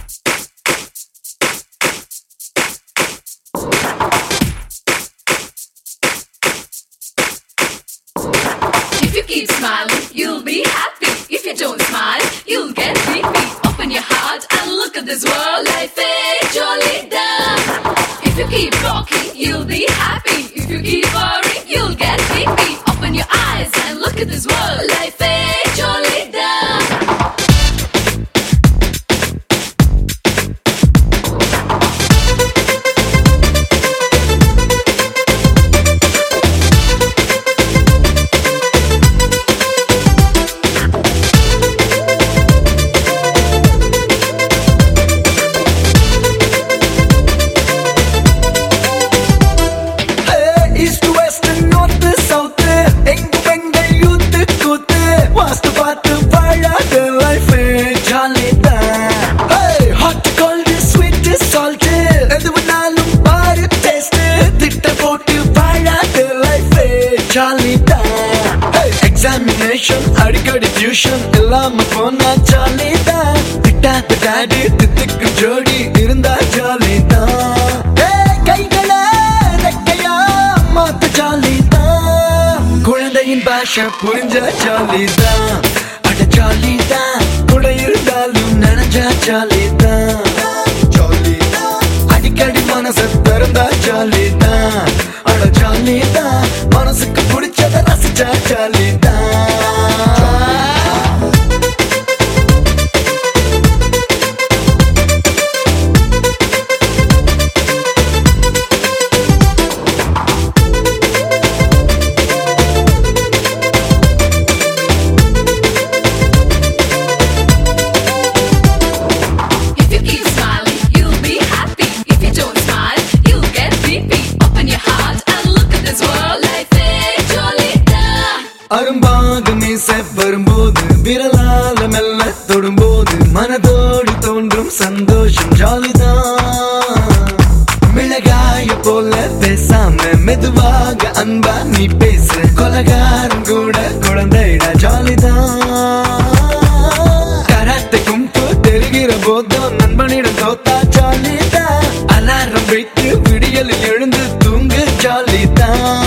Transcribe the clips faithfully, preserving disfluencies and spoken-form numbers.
If you keep smiling, you'll be happy. If you don't smile, you'll get weepy. Open your heart and look at this world. Life is jolly done. If you keep talking, you'll be happy. If you keep worrying, you'll get weepy. Open your eyes and look at this world. Life is jolly done. Examination, அடிக்கடி tuition இல்லாம போனா jolly தான். திட்டாத daddy தித்துக்கு ஜோடி இருந்தா jolly தான். கைகளை ரெக்கையா மாத்த jolly தான். குழந்தையின் பாஷை புரிஞ்ச ஜாலி தான். அட ஜாலி தான். கூட இருந்தாலும் நினைஞ்சா ஜாலி தான். அடிக்கடி மனசை திறந்தா ஜாலி தான். அட ஜாலி தான். மனசுக்கு பிடிச்சத ரசிச்சா ஜாலி தான். அரும்பாக மீச வரும்போது விரலால மெல்ல தொடும்போது மனதோடு தோன்றும் சந்தோஷம் ஜாலிதான். மிளகாய போல பேசாம மெதுவாக அன்பா நீ பேசு. கொலகாரம் கூட குழந்தைடா ஜாலிதான். கராத்தைக்கும் தெரிகிற போதும் நண்பனிடம் தோத்தா ஜாலிதான். அலாரம் வைத்து விடியலில் எழுந்து தூங்கு ஜாலிதான்.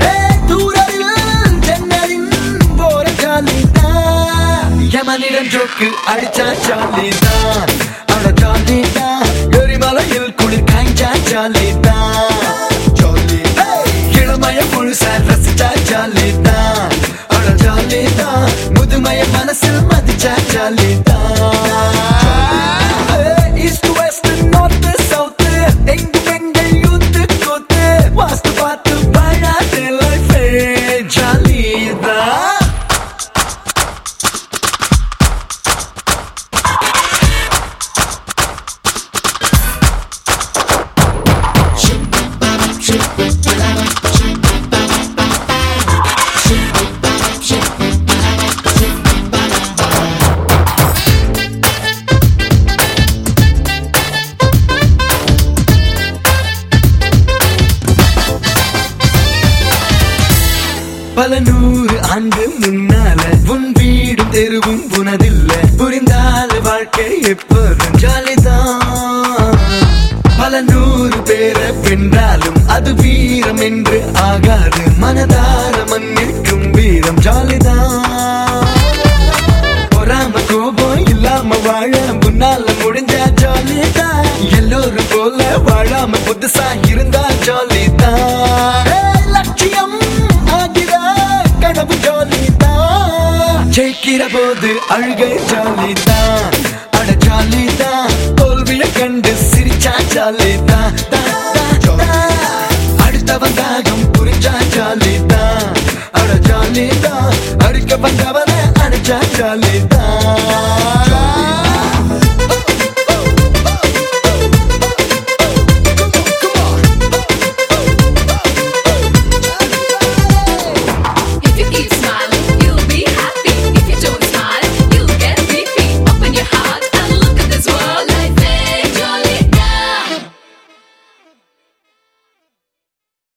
யமனிடம் ஜோக்கு அடிச்சா ஜாலிதான். அட ஜாலிதான். எரிமலையில் குளிர் காய்ச்சா ஜாலிதான். இளமய முழுசா ரசிச்சா ஜாலிதான். அட ஜாலிதான். முதுமய மனசில் மதிச்சா ஜாலிதான். ஈஸ்ட் வெஸ்ட் நார்த் சவுத் எங்கும் எங்கள் யூத் கோத்து வாஸ்து பார்த்து வாழாத லைஃப் ஜாலிதான். பல நூறு ஆண்டு முன்னால உன் வீடும் தெருவும் உனதில்லை. புரிந்தால வாழ்க்கை எப்போதும் ஜாலிதான். பல நூறு பேரை வென்றாலும் அது வீரம் என்று ஆகாது. மனதார மன்னிக்கும் வீரம் ஜாலிதான். பொறாம கோபம் இல்லாம வாழ முன்னால முடிஞ்சா ஜாலிதான். எல்லோரும் போல வாழாம புதுசா இருந்தா ஜாலிதான். லட்சியம் கனவு ஜாலிதான். ஜெயிக்கிற போது அழுகை ஜாலிதான். அட ஜாலிதான். தோல்விய கண்டு சிரிச்சா ஜாலிதான். அடுத்தவன் தாகம் புரிஞ்சா ஜாலிதான். அட ஜாலிதான். அடிக்க வந்தவன அடிச்சா ஜாலிதான்.